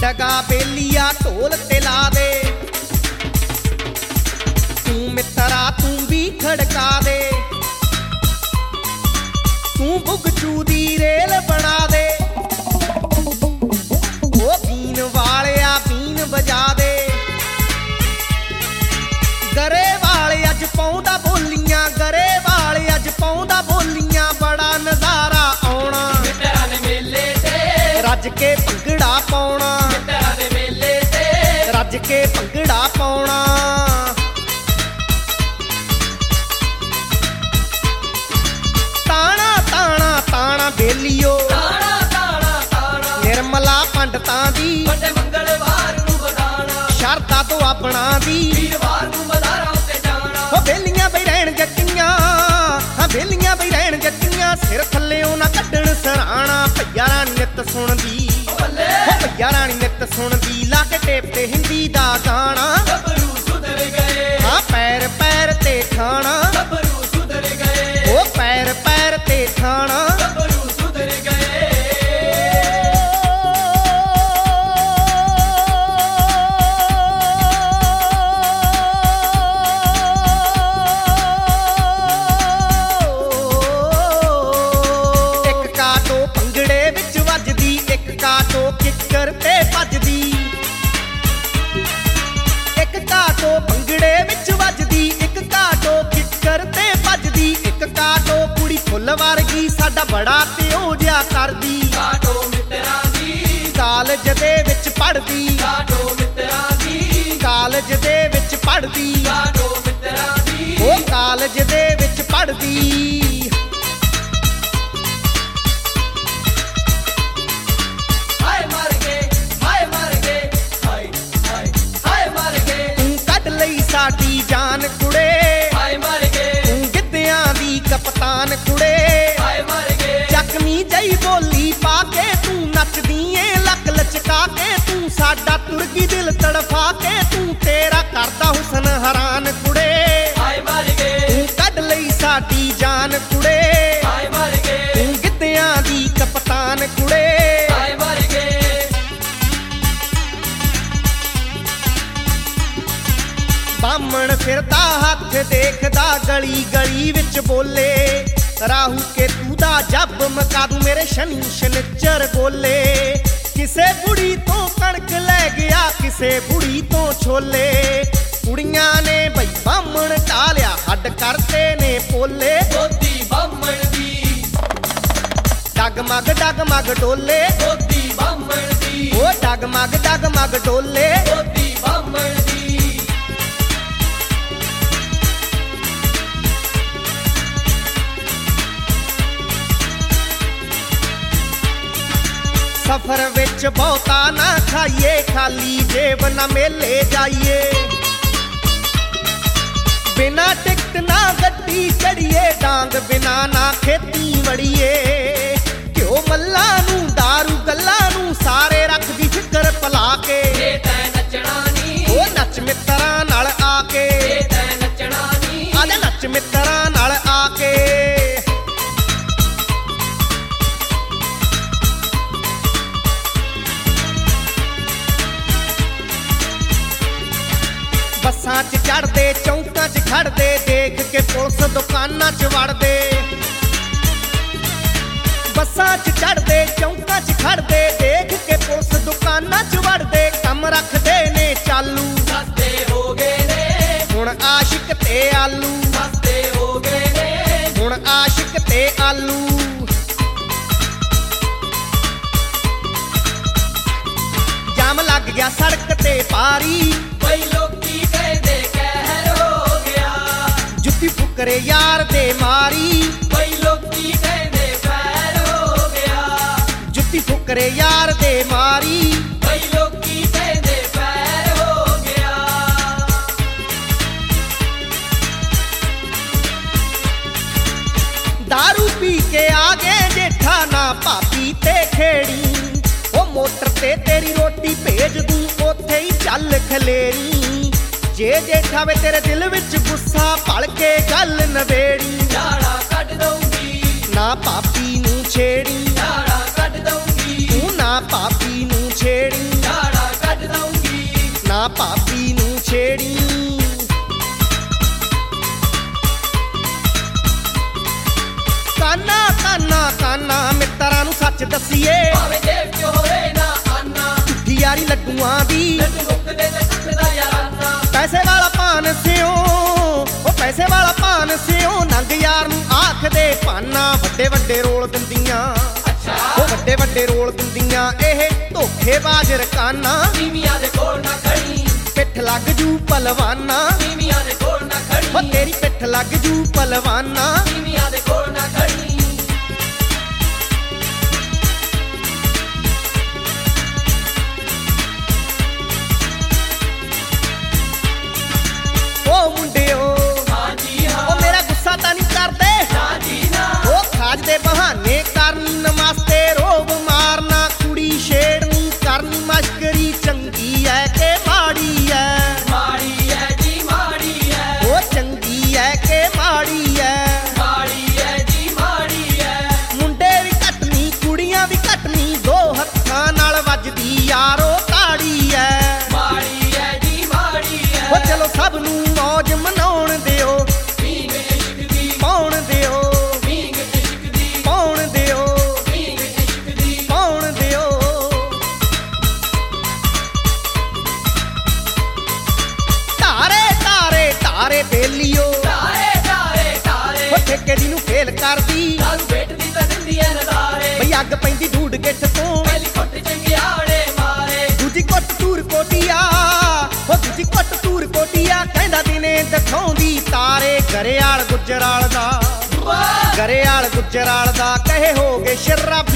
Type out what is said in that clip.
ਲਗਾ ਬੇਲੀਆ ਢੋਲ ਤੇ ਲਾ ਦੇ, ਤੂੰ ਮਿੱਤਰਾ ਤੂੰ ਵੀ ਖੜਕਾ ਦੇ, ਤੂੰ ਬੁਗਚੂ ਦੀ ਰੇਲ ਬਣਾ ਦੇ, ਉਹ ਬੀਨ ਵਾਲਿਆ ਬੀਨ ਵਜਾ ਦੇ, ਗਰੇ ਵਾਲੇ ਅੱਜ ਪਾਉਂਦਾ ਬੋਲੀਆਂ, ਗਰੇ ਵਾਲੇ ਅੱਜ ਪਾਉਂਦਾ ਬੋਲੀਆਂ, ਬੜਾ ਨਜ਼ਾਰਾ ਆਉਣਾ ਮਿੱਤਰਾਂ ਦੇ ਮੇਲੇ ਤੇ, ਰੱਜ ਕੇ ਭੰਗੜਾ ਪਾਉਣਾ, ਮਿੱਤਰਾਂ ਦੇ ਮੇਲੇ ਤੇ, ਰੱਜ ਕੇ ਭੰਗੜਾ ਪਾਉਣਾ। ਤਾਣਾ ਤਾਣਾ ਤਾਣਾ ਬੇਲੀਓ, ਤਾਣਾ ਤਾਣਾ ਤਾਣਾ, ਨਿਰਮਲਾ ਪੰਡਤਾਂ ਦੀ ਵੱਡੇ ਮੰਗਲਵਾਰ ਨੂੰ ਵਧਾਣਾ, ਸ਼ਰਧਾ ਤੋਂ ਆਪਣਾ ਦੀ, ਵੀਰਵਾਰ ਨੂੰ ਮਦਾਰਾਂ ਉੱਤੇ ਜਾਣਾ। ਉਹ ਬੇਲੀਆਂ ਬਈ ਰਹਿਣ ਜੱਟੀਆਂ, ਹਾਂ ਬੇਲੀਆਂ ਬਈ ਰਹਿਣ ਜੱਟੀਆਂ, ਸਿਰ ਥੱਲਿਓਂ ਨਾ ਕੱਢਣ ਸਰਾਣਾ, ਭਈਆ ਰਾਣੀ ਨਿੱਤ ਸੁਣਦੀ, ਬੱਲੇ ਉਹ ਭਈਆ ਰਾਣੀ ਨਿੱਤ ਸੁਣਦੀ, ਲਾ ਕੇ ਟੇਪ ਤੇ ਹਿੰਦੀ ਦਾ ਗਾਣਾ, ਗੱਭਰੂ ਸੁਧਰ ਗਏ, ਹਾਂ ਪੈਰ ਪੈਰ ਤੇ ਖਾਣਾ, ਗੱਭਰੂ ਸੁਧਰ ਗਏ, ਉਹ ਪੈਰ ਪੈਰ ਤੇ ਖਾਣਾ। ਗੱਭਰੂ ਸੁਧਰ ਗਏ। ਇੱਕ ਕਾਟੋ ਭੰਗੜੇ ਵਿੱਚ ਵੱਜਦੀ, ਇੱਕ ਕਾਟੋ ਕਿੱਕਰ ਤੇ ਭੱਜਦੀ, ਇੱਕ ਕਾਟੋ ਭੰਗੜੇ ਵਿੱਚ ਵੱਜਦੀ, ਇੱਕ ਕਾਟੋ ਕਿੱਕਰ ਤੇ ਭੱਜਦੀ, ਇੱਕ ਕਾਟੋ ਕੁੜੀ ਫੁੱਲ ਵਰਗੀ ਸਾਡਾ ਬੜਾ ਪਿਓ ਜਿਹਾ ਕਰਦੀ, ਕਾਟੋ ਮਿੱਤਰਾਂ ਦੀ, ਕਾਲਜ ਦੇ ਵਿੱਚ ਪੜ੍ਹਦੀ, ਕਾਟੋ ਮਿੱਤਰਾਂ ਦੀ, ਕਾਲਜ ਦੇ ਵਿੱਚ ਪੜ੍ਹਦੀ, ਕਾਟੋ ਮਿੱਤਰਾਂ ਦੀ, ਉਹ ਕਾਲਜ ਦੇ ਵਿੱਚ ਪੜ੍ਹਦੀ। ਹਾਏ ਮਰ ਗਏ, ਹਾਏ ਮਰ ਗਏ, ਹਾਏ ਹਾਏ ਹਾਏ ਮਰ ਗਏ, ਤੂੰ ਕੱਢ ਲਈ ਸਾਡੀ ਜਾਨ ਕੁੜੇ, ਹਾਏ ਮਰ ਗਏ, ਤੂੰ ਗਿੱਧਿਆਂ ਦੀ ਕਪਤਾਨ ਕੁੜੇ, ਹਾਏ ਮਰ ਗਏ, ਜ਼ਖਮੀ ਜਈ ਬੋਲੀ ਪਾ ਕੇ ਤੂੰ ਨੱਚਦੀ ਏ ਲੱਕ ਲਚਕਾ ਕੇ, ਤੂੰ ਸਾਡਾ ਤੁਰਗੀ ਦਿਲ ਤੜਫਾ ਕੇ, ਤੂੰ ਤੇਰਾ ਕਰਦਾ ਹੁਸਨ ਹੈਰਾਨ ਕੁੜੇ, ਹਾਏ ਮਰ ਗਏ, ਤੂੰ ਕੱਢ ਲਈ ਸਾਡੀ ਜਾਨ ਕੁੜੇ, ਹਾਏ ਮਰ ਗਏ, ਤੂੰ ਗਿੱਧਿਆਂ ਦੀ ਕਪਤਾਨ ਕੁੜੇ। ਹਾਏ ਮਰ ਗਏ। ਬਾਹਮਣ ਫਿਰਦਾ ਹੱਥ ਦੇਖਦਾ ਗਲੀ ਗਲੀ ਵਿੱਚ ਬੋਲੇ, ਰਾਹੂ ਕੇ ਤੂੰ ਦਾ ਜੱਬ ਮਕਾ ਦੂੰ ਮੇਰੇ ਸ਼ਨੀ ਸ਼ਨਿਚਰ ਬੋਲੇ, ਕਿਸੇ ਬੁੜੀ ਤੋਂ ਕਣਕ ਲੈ ਗਿਆ ਕਿਸੇ ਬੁੜੀ ਤੋਂ ਛੋਲੇ, ਕੁੜੀਆਂ ਨੇ ਬਈ ਬਾਹਮਣ ਢਾਲਿਆ ਹੱਡ ਕਰਤੇ ਨੇ ਪੋਲੇ, ਗੋਦੀ ਬਾਹਮਣ ਦੀ, ਡਗਮਗ ਡੋਲੇ, ਗੋਦੀ ਬਾਹਮਣ ਦੀ, ਉਹ ਡਗਮਗ ਡੋਲੇ। ਗੋਦੀ ਬਾਹਮਣ ਦੀ, ਸਫ਼ਰ ਵਿੱਚ ਬਹੁਤਾ ਨਾ ਖਾਈਏ, ਖਾਲੀ ਜੇਬ ਨਾ ਮੇਲੇ ਜਾਈਏ, ਬਿਨਾ ਟਿਕਟ ਨਾ ਗੱਡੀ ਚੜੀਏ, ਡਾਂਗ ਬਿਨਾ ਨਾ ਖੇਤੀ ਵੜੀਏ, ਘਿਓ ਮੱਲਾਂ ਨੂੰ ਦਾਰੂ ਗੱਲਾਂ ਨੂੰ ਸਾਰੇ ਰੱਖਦੀ ਫਿਕਰ ਭਲਾ ਕੇ, ਇਹ ਤੈਂ ਨੱਚਣਾ ਨੀ, ਉਹ ਨੱਚ ਮਿੱਤਰਾਂ ਨਾਲ ਆ ਕੇ, ਇਹ ਤੈਂ ਨੱਚਣਾ ਨੀ, ਆਜਾ ਨੱਚ ਮਿੱਤਰਾਂ ਨਾਲ ਆ ਕੇ। ਬੱਸਾਂ 'ਚ ਚੜ੍ਹਦੇ ਚੌਂਕਾਂ 'ਚ ਖੜਦੇ, ਦੇਖ ਕੇ ਪੁਲਿਸ ਦੁਕਾਨਾਂ 'ਚ ਵੜਦੇ, ਬੱਸਾਂ 'ਚ ਚੜ੍ਹਦੇ ਚੌਂਕਾਂ 'ਚ ਖੜਦੇ, ਦੇਖ ਕੇ ਪੁਲਿਸ ਦੁਕਾਨਾਂ 'ਚ ਵੜਦੇ, ਕੰਮ ਰੱਖਦੇ ਨੇ ਚਾਲੂ, ਸਸਤੇ ਹੋ ਗਏ ਨੇ, ਹੁਣ ਆਸ਼ਿਕ ਤੇ ਆਲੂ, ਸਸਤੇ ਹੋ ਗਏ ਨੇ, ਹੁਣ ਆਸ਼ਿਕ ਤੇ ਆਲੂ। ਜਾਮ ਲੱਗ ਗਿਆ ਸੜਕ ਤੇ ਭਾਰੀ, ਬਈ ਲੋਕੀ ਕਹਿੰਦੇ ਕਹਿਰ ਹੋ ਗਿਆ, ਜੁੱਤੀ ਫੁਕਰੇ ਯਾਰ ਦੇ ਮਾਰੀ, ਬਈ ਲੋਕੀ ਕਹਿੰਦੇ ਪੈਰ ਹੋ ਗਿਆ, ਜੁੱਤੀ ਫੁਕਰੇ ਯਾਰ ਦੇ ਮਾਰੀ, ਬਈ ਲੋਕੀ ਕਹਿੰਦੇ ਪੈਰ ਹੋ ਗਿਆ। दारू पी के आ गए जेठा ना भाभी ते खेड़ी, ओ मोटर ते तेरी रोटी भेज दूं ओथे ही चल खलेरी, जे जेठा वे तेरे दिल विच गुस्सा भल के गल नवेड़ी, झाड़ा कट दूंगी ना भाभी नूं छेड़ी, झाड़ा कट दूंगी तू ना भाभी नूं छेड़ी, झाड़ा ਸੱਚ ਦੱਸੀਏ ਭਾਵੇਂ ਜੇਬ 'ਚ ਹੋਵੇ ਨਾ ਆਨਾ ਝੂਠੀ ਯਾਰੀ ਲੱਡੂਆਂ ਦੀ ਲੱਡੂ ਮੁੱਕਦੇ ਤੇ ਟੁੱਟਦਾ ਯਾਰਾਨਾ ਪੈਸੇ ਵਾਲਾ ਪਾਨ ਸਿਓ ਉਹ ਪੈਸੇ ਵਾਲਾ ਪਾਨ ਸਿਓ ਨੰਗ ਯਾਰ ਨੂੰ ਆਖਦੇ ਭਾਨਾ ਵੱਡੇ ਵੱਡੇ ਰੋਲ ਦਿੰਦੀਆਂ ਉਹ ਵੱਡੇ ਵੱਡੇ ਰੋਲ ਦਿੰਦੀਆਂ ਇਹ ਧੋਖੇਬਾਜ਼ ਰਕਾਨਾ ਤੀਵੀਆਂ ਦੇ ਕੋਲ ਨਾ ਖੜੀ ਪਿੱਠ ਲੱਗ ਜੂ ਪਲਵਾਨਾ ਤੀਵੀਆਂ ਦੇ ਕੋਲ ਨਾ ਉਹ ਖੜੀ ਤੇਰੀ ਪਿੱਠ ਲੱਗ ਜੂ ਪਲਵਾਨਾ ਤੀਵੀਆਂ ਦੇ ਕੋਲ ਨਾ ਖੜੀ ਉਹ ਮੁੰਡਿਓ ਹਾਂਜੀ ਹਾਂ ਉਹ ਮੇਰਾ ਗੁੱਸਾ ਤਾਂ ਨਹੀਂ ਕਰਦੇ ਨਾ ਜੀ ਨਾ ਉਹ ਖਾਜ ਦੇ ਬਹਾਨੇ ਕਰਨ ਨਮਸਤੇ ਰੋਬ ਮਾਰਨਾ ਕੁੜੀ ਛੇੜਨੀ ਕਰਨੀ ਮਸ਼ਕਰੀ ਚੰਗੀ ਐ ਕਿ ਮਾੜੀ ਐ ਮਾੜੀ ਐ ਜੀ ਮਾੜੀ ਐ ਉਹ ਚੰਗੀ ਐ ਕਿ ਮਾੜੀ ਐ ਮਾੜੀ ਐ ਜੀ ਮਾੜੀ ਐ ਮੁੰਡੇ ਵੀ ਘਟਨੀ ਕੁੜੀਆਂ ਵੀ ਘਟਨੀ ਦੋ ਹੱਥਾਂ ਨਾਲ ਵੱਜਦੀ ਯਾਰੋ ਤਾੜੀ ਐ ਮਾੜੀ ਐ ਜੀ ਮਾੜੀ ਐ ਉਹ ਚਲੋ ਸਭ ਨੂੰ ਮੌਜ ਮਨਾਉਣ ਦਿਓ ਪੀਂਗ ਇਸ਼ਕ ਦੀ ਪਾਉਣ ਦਿਓ ਪੀਂਗ ਇਸ਼ਕ ਦੀ ਪਾਉਣ ਦਿਓ ਪੀਂਗ ਇਸ਼ਕ ਦੀ ਪਾਉਣ ਦਿਓ ਤਾਰੇ ਤਾਰੇ ਤਾਰੇ ਬੇਲੀਓ ਤਾਰੇ ਤਾਰੇ ਤਾਰੇ ਉਹ ਠੇਕੇ ਦੀ ਨੂੰ ਫੇਲ ਕਰਦੀ ਦਾਰੂ ਵੇਟ ਦੀ ਤਾਂ ਦਿੰਦੀ ਐ ਨਜ਼ਾਰੇ ਬਈ ਅੱਗ ਪੈਂਦੀ ਢੂਡ ਗਿੱਠ ਤੋਂ ਪਹਿਲੀ ਕੁੱਟ ਚੰਗਿਆੜੇ ਮਾਰੇ ਦੂਜੀ ਕੁੱਟ ਤੂਰ ਕੋਟੀਆ ਉਹ ਦੂਜੀ ਕੁੱਟ ਤੂਰ ਕੋਟੀਆ ਕਹਿੰਦਾ ਦਿਨੇ ਦਿਖਾਉਂਦੀ ਤਾਰੇ ਗਰੇਵਾਲ ਗੁੱਜਰਾਲ ਦਾ ਵਾਹ ਗਰੇਵਾਲ ਗੁੱਜਰਾਲ ਦਾ ਕਹੇ ਹੋ ਗਏ ਸ਼ਰਾਬੀ